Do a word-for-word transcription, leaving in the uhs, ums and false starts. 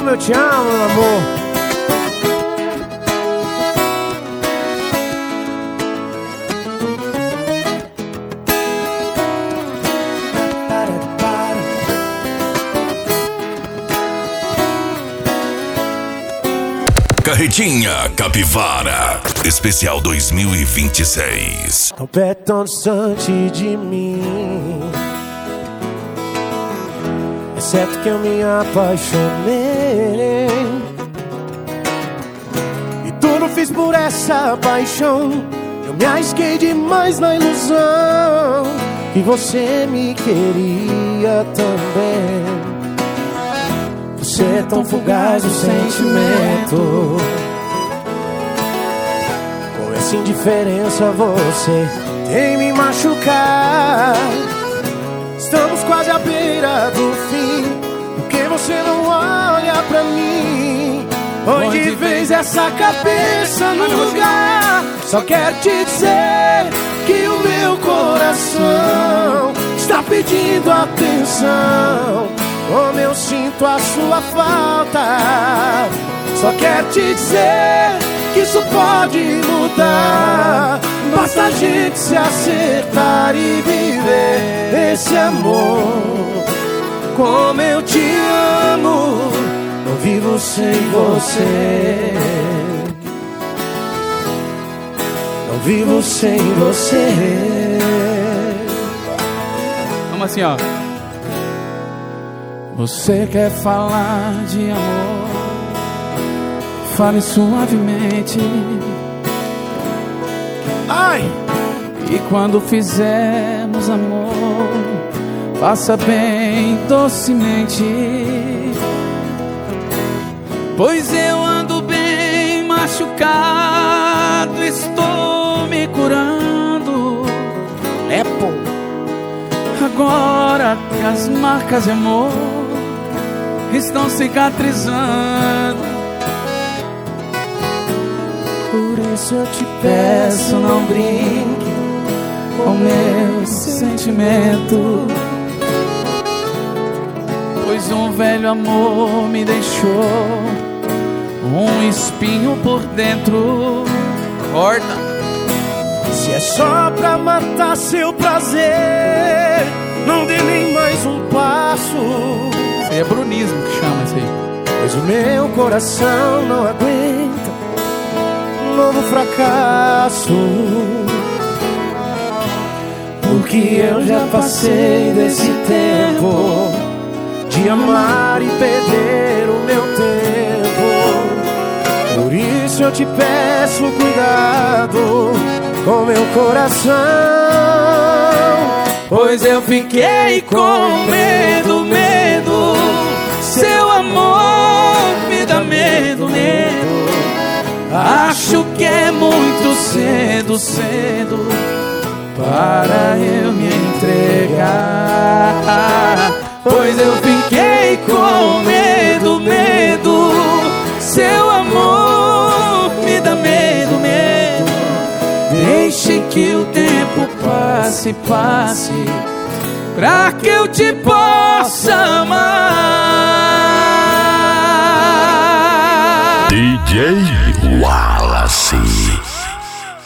como eu te amo, meu amor. Carretinha Capivara Especial dois mil e vinte e seis. Tão perto, tão distante de mim, é certo que eu me apaixonei, e tudo fiz por essa paixão. Eu me arrisquei demais na ilusão que você me queria também. Você é tão fugaz o sentimento, com essa indiferença você tem me machucar. Estamos quase à beira do fim, porque você não olha pra mim. Põe de vez essa cabeça no lugar. Só quero te dizer que o meu coração está pedindo atenção. Como eu sinto a sua falta. Só quero te dizer que isso pode mudar. Basta a gente se acertar e viver esse amor. Como eu te amo, não vivo sem você. Não vivo sem você. Vamos assim, ó. Você quer falar de amor? Fale suavemente. Ai! E quando fizermos amor, faça bem docemente. Pois eu ando bem machucado, estou me curando. É pô. Agora que as marcas de amor estão cicatrizando, por isso eu te peço, não brinque com meu sentimento. Pois um velho amor me deixou um espinho por dentro. Corta. Se é só pra matar seu prazer, não dê nem mais um passo. Isso aí é brunismo que chama isso aí. Pois o meu coração não aguenta um novo fracasso. Porque eu já passei desse tempo de amar e perder o meu tempo. Por isso eu te peço cuidado com meu coração. Pois eu fiquei com medo, medo. Seu amor me dá medo, medo. Acho que é muito cedo, cedo para eu me entregar. Pois eu fiquei com medo, medo. Seu amor me dá medo, medo. Deixe que o tempo passe, passe, pra que eu te possa amar. D J Uau.